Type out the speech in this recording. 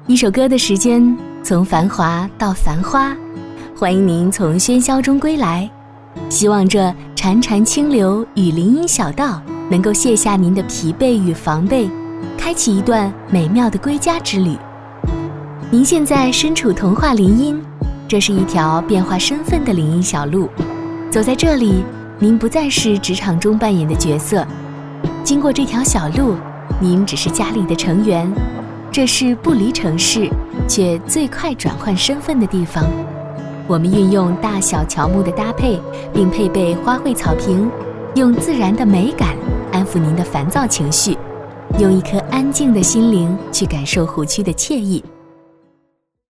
一首歌的时间，从繁华到繁花，欢迎您从喧嚣中归来。希望这潺潺清流与林荫小道能够卸下您的疲惫与防备，开启一段美妙的归家之旅。您现在身处童话林荫，这是一条变化身份的林荫小路。走在这里，您不再是职场中扮演的角色，经过这条小路，您只是家里的成员。这是不离城市却最快转换身份的地方。我们运用大小乔木的搭配，并配备花卉草坪，用自然的美感安抚您的烦躁情绪，用一颗安静的心灵去感受湖区的惬意。